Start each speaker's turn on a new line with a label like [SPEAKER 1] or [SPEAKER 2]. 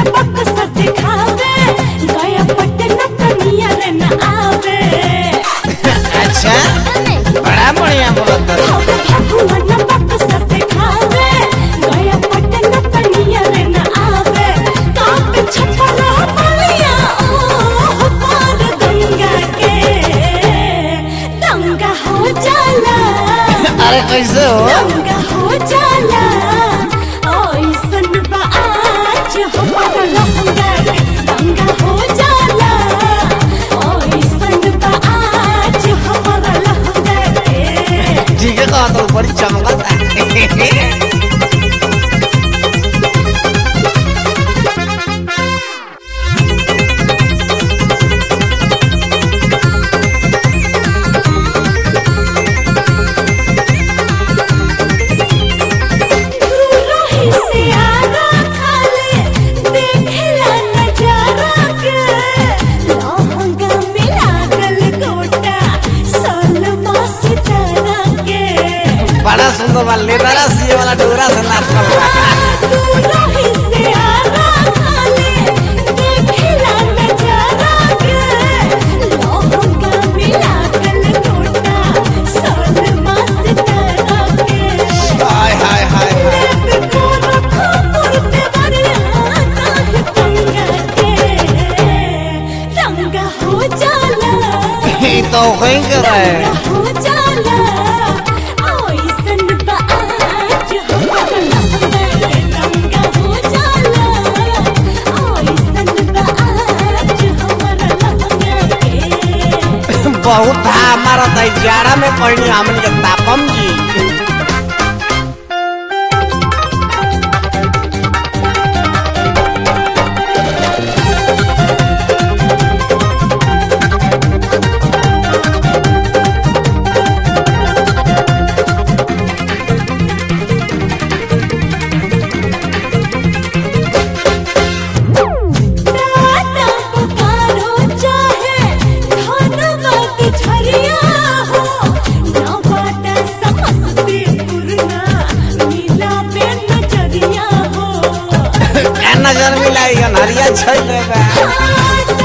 [SPEAKER 1] अच्छा बड़ा बढ़िया बोलत अरे कैसे हो ठीक है कहा तो बड़ी चमकत बड़ा सुंदर वाला लेदारा सी वाला डोरा से नाच हाय हाय हाय तो कहीं कर रहा है बहुत था हमारा जाड़ा में पड़नी हमन के तापम जी नजर मिलाई नरिया छै